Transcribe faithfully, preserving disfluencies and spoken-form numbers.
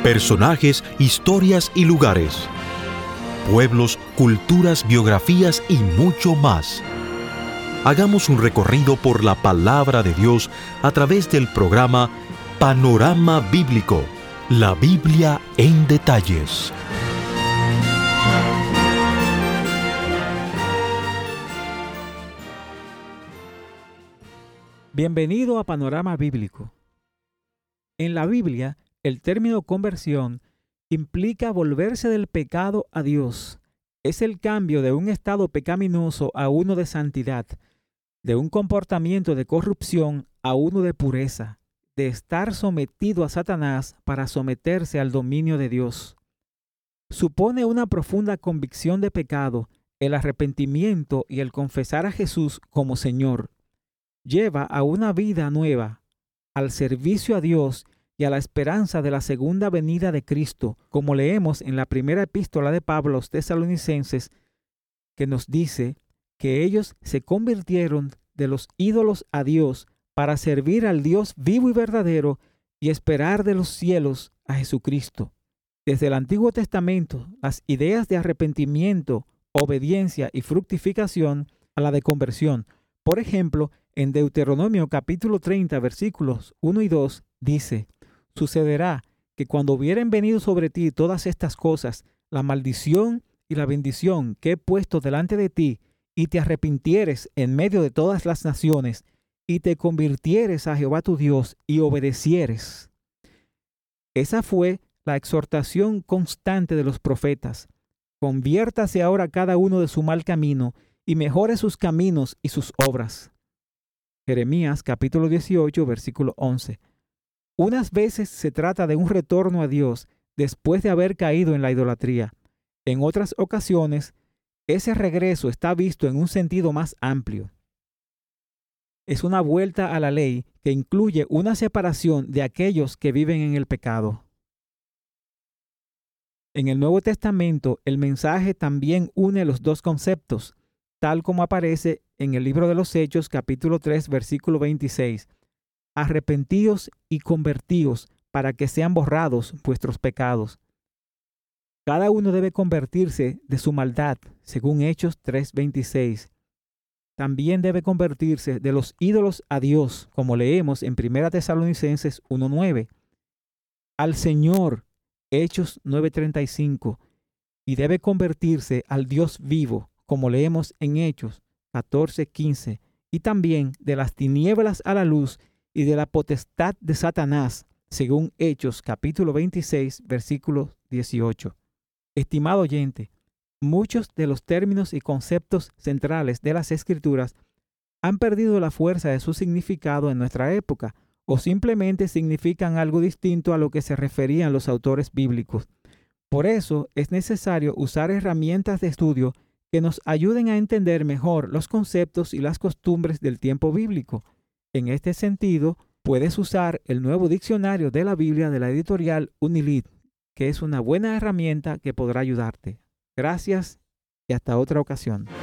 Personajes, historias y lugares. Pueblos, culturas, biografías y mucho más. Hagamos un recorrido por la palabra de Dios a través del programa Panorama Bíblico, la Biblia en detalles. Bienvenido a Panorama Bíblico. En la Biblia, el término conversión implica volverse del pecado a Dios. Es el cambio de un estado pecaminoso a uno de santidad, de un comportamiento de corrupción a uno de pureza, de estar sometido a Satanás para someterse al dominio de Dios. Supone una profunda convicción de pecado, el arrepentimiento y el confesar a Jesús como Señor. Lleva a una vida nueva, al servicio a Dios y a la esperanza de la segunda venida de Cristo, como leemos en la primera epístola de Pablo a los Tesalonicenses, que nos dice que ellos se convirtieron de los ídolos a Dios para servir al Dios vivo y verdadero y esperar de los cielos a Jesucristo. Desde el Antiguo Testamento, las ideas de arrepentimiento, obediencia y fructificación a la de conversión. Por ejemplo, en Deuteronomio capítulo treinta, versículos uno y dos, dice: Sucederá que cuando hubieren venido sobre ti todas estas cosas, la maldición y la bendición que he puesto delante de ti, y te arrepintieres en medio de todas las naciones, y te convirtieres a Jehová tu Dios y obedecieres. Esa fue la exhortación constante de los profetas. Conviértase ahora cada uno de su mal camino y mejore sus caminos y sus obras. Jeremías capítulo dieciocho, versículo once. Unas veces se trata de un retorno a Dios después de haber caído en la idolatría. En otras ocasiones, ese regreso está visto en un sentido más amplio. Es una vuelta a la ley que incluye una separación de aquellos que viven en el pecado. En el Nuevo Testamento, el mensaje también une los dos conceptos, tal como aparece en el libro de los Hechos, capítulo tres, versículo veintiséis. Arrepentíos y convertíos para que sean borrados vuestros pecados. Cada uno debe convertirse de su maldad, según Hechos tres veintiséis. También debe convertirse de los ídolos a Dios, como leemos en primera Tesalonicenses uno nueve. Al Señor, Hechos nueve treinta y cinco. Y debe convertirse al Dios vivo, como leemos en Hechos catorce quince. Y también de las tinieblas a la luz y de la potestad de Satanás, según Hechos capítulo veintiséis, versículo dieciocho. Estimado oyente, muchos de los términos y conceptos centrales de las Escrituras han perdido la fuerza de su significado en nuestra época, o simplemente significan algo distinto a lo que se referían los autores bíblicos. Por eso es necesario usar herramientas de estudio que nos ayuden a entender mejor los conceptos y las costumbres del tiempo bíblico. En este sentido, puedes usar el nuevo diccionario de la Biblia de la editorial Unilid, que es una buena herramienta que podrá ayudarte. Gracias y hasta otra ocasión.